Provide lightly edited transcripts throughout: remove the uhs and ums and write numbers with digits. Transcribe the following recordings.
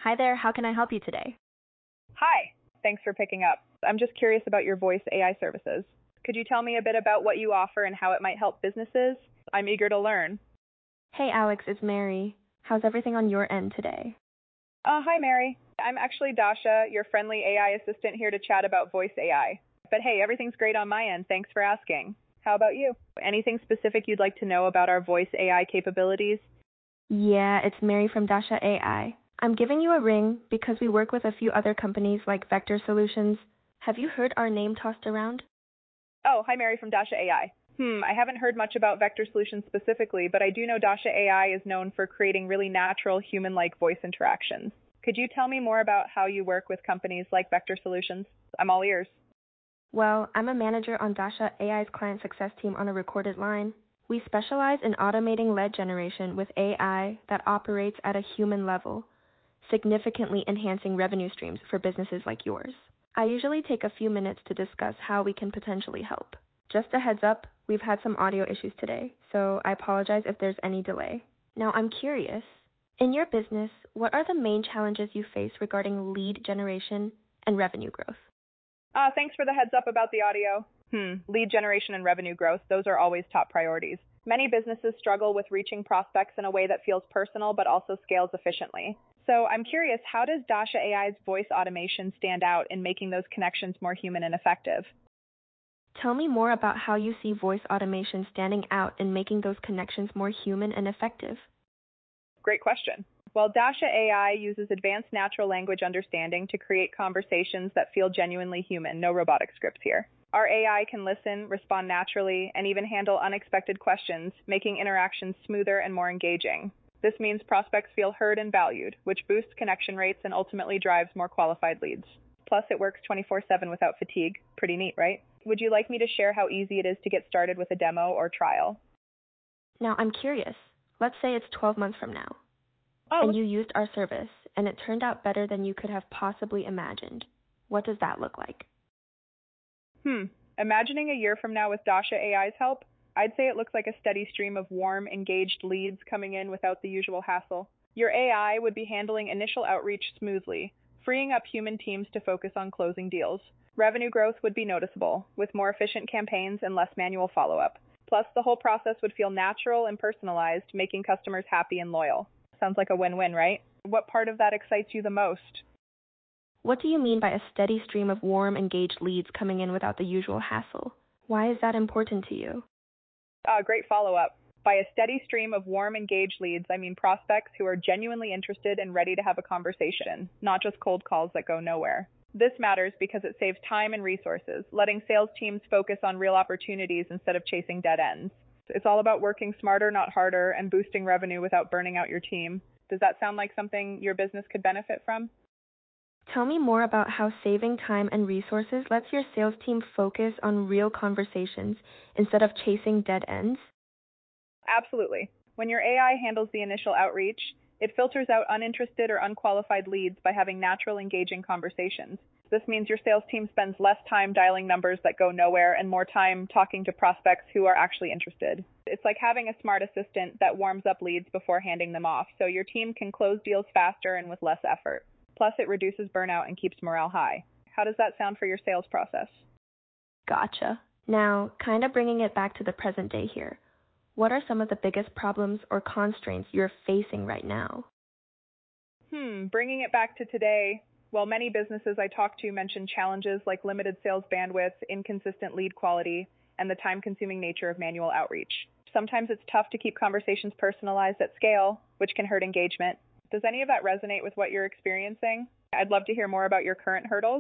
Hi there, how can I help you today? Hi. Thanks for picking up. I'm just curious about your voice AI services. Could you tell me a bit about what you offer and how it might help businesses? I'm eager to learn. Hey Alex, it's Mary. How's everything on your end today? Hi, Mary. I'm actually Dasha, your friendly AI assistant here to chat about voice AI. But hey, everything's great on my end. Thanks for asking. How about you? Anything specific you'd like to know about our voice AI capabilities? Yeah, it's Mary from Dasha AI. I'm giving you a ring because we work with a few other companies like Vector Solutions. Have you heard our name tossed around? Oh, hi, Mary from Dasha AI. I haven't heard much about Vector Solutions specifically, but I do know Dasha AI is known for creating really natural, human-like voice interactions. Could you tell me more about how you work with companies like Vector Solutions? I'm all ears. Well, I'm a manager on Dasha AI's client success team on a recorded line. We specialize in automating lead generation with AI that operates at a human level, significantly enhancing revenue streams for businesses like yours. I usually take a few minutes to discuss how we can potentially help. Just a heads up, we've had some audio issues today, so I apologize if there's any delay. Now, I'm curious, in your business, what are the main challenges you face regarding lead generation and revenue growth? Thanks for the heads up about the audio. Lead generation and revenue growth, those are always top priorities. Many businesses struggle with reaching prospects in a way that feels personal but also scales efficiently. So I'm curious, how does Dasha AI's voice automation stand out in making those connections more human and effective? Tell me more about how you see voice automation standing out in making those connections more human and effective. Great question. Well, Dasha AI uses advanced natural language understanding to create conversations that feel genuinely human, no robotic scripts here. Our AI can listen, respond naturally, and even handle unexpected questions, making interactions smoother and more engaging. This means prospects feel heard and valued, which boosts connection rates and ultimately drives more qualified leads. Plus, it works 24/7 without fatigue. Pretty neat, right? Would you like me to share how easy it is to get started with a demo or trial? Now, I'm curious. Let's say it's 12 months from now, and you used our service, and it turned out better than you could have possibly imagined. What does that look like? Imagining a year from now with Dasha AI's help, I'd say it looks like a steady stream of warm, engaged leads coming in without the usual hassle. Your AI would be handling initial outreach smoothly, freeing up human teams to focus on closing deals. Revenue growth would be noticeable, with more efficient campaigns and less manual follow-up. Plus, the whole process would feel natural and personalized, making customers happy and loyal. Sounds like a win-win, right? What part of that excites you the most? What do you mean by a steady stream of warm, engaged leads coming in without the usual hassle? Why is that important to you? Great follow-up. By a steady stream of warm, engaged leads, I mean prospects who are genuinely interested and ready to have a conversation, not just cold calls that go nowhere. This matters because it saves time and resources, letting sales teams focus on real opportunities instead of chasing dead ends. It's all about working smarter, not harder, and boosting revenue without burning out your team. Does that sound like something your business could benefit from? Tell me more about how saving time and resources lets your sales team focus on real conversations instead of chasing dead ends. Absolutely. When your AI handles the initial outreach, it filters out uninterested or unqualified leads by having natural, engaging conversations. This means your sales team spends less time dialing numbers that go nowhere and more time talking to prospects who are actually interested. It's like having a smart assistant that warms up leads before handing them off, so your team can close deals faster and with less effort. Plus, it reduces burnout and keeps morale high. How does that sound for your sales process? Gotcha. Now, kind of bringing it back to the present day here. What are some of the biggest problems or constraints you're facing right now? Bringing it back to today, well, many businesses I talk to mention challenges like limited sales bandwidth, inconsistent lead quality, and the time-consuming nature of manual outreach. Sometimes it's tough to keep conversations personalized at scale, which can hurt engagement. Does any of that resonate with what you're experiencing? I'd love to hear more about your current hurdles.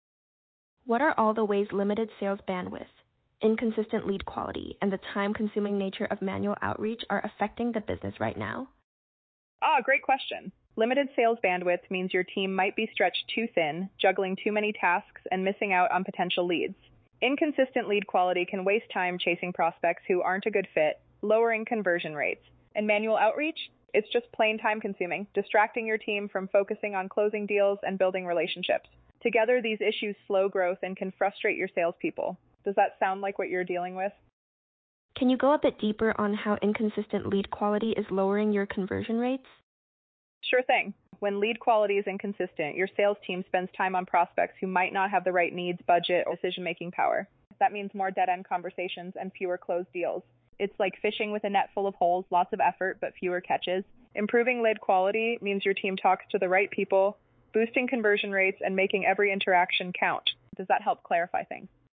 What are all the ways limited sales bandwidth, inconsistent lead quality, and the time-consuming nature of manual outreach are affecting the business right now? Great question. Limited sales bandwidth means your team might be stretched too thin, juggling too many tasks, and missing out on potential leads. Inconsistent lead quality can waste time chasing prospects who aren't a good fit, lowering conversion rates. And manual outreach? It's just plain time-consuming, distracting your team from focusing on closing deals and building relationships. Together, these issues slow growth and can frustrate your salespeople. Does that sound like what you're dealing with? Can you go a bit deeper on how inconsistent lead quality is lowering your conversion rates? Sure thing. When lead quality is inconsistent, your sales team spends time on prospects who might not have the right needs, budget, or decision-making power. That means more dead-end conversations and fewer closed deals. It's like fishing with a net full of holes, lots of effort, but fewer catches. Improving lead quality means your team talks to the right people, boosting conversion rates, and making every interaction count. Does that help clarify things?